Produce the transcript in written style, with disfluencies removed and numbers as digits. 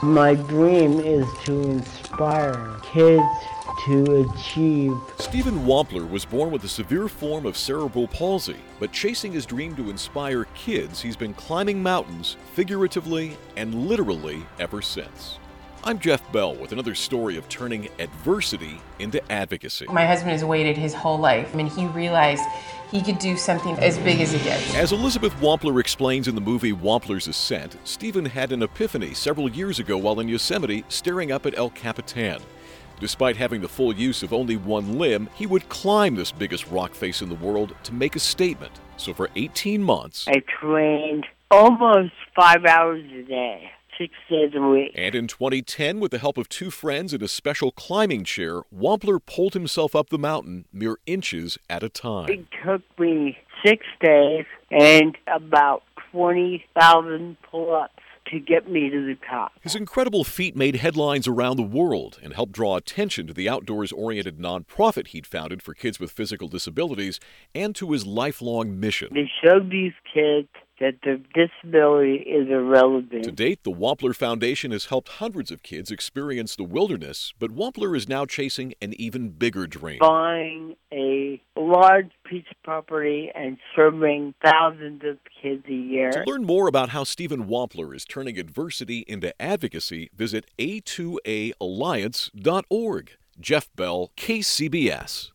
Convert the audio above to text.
My dream is to inspire kids to achieve. Stephen Wampler was born with a severe form of cerebral palsy, but chasing his dream to inspire kids, he's been climbing mountains, figuratively and literally, ever since. I'm Jeff Bell with another story of turning adversity into advocacy. My husband has waited his whole life, and he realized he could do something as big as it gets. As Elizabeth Wampler explains in the movie Wampler's Ascent, Stephen had an epiphany several years ago while in Yosemite staring up at El Capitan. Despite having the full use of only one limb, he would climb this biggest rock face in the world to make a statement. So for 18 months, I trained almost 5 hours a day, 6 days a week. And in 2010, with the help of two friends in a special climbing chair, Wampler pulled himself up the mountain mere inches at a time. It took me 6 days and about 20,000 pull-ups to get me to the top. His incredible feat made headlines around the world and helped draw attention to the outdoors-oriented nonprofit he'd founded for kids with physical disabilities and to his lifelong mission. To show these kids that their disability is irrelevant. To date, the Wampler Foundation has helped hundreds of kids experience the wilderness, but Wampler is now chasing an even bigger dream. Buying a large piece of property and serving thousands of kids a year. To learn more about how Stephen Wampler is turning adversity into advocacy, visit a2alliance.org. Jeff Bell, KCBS.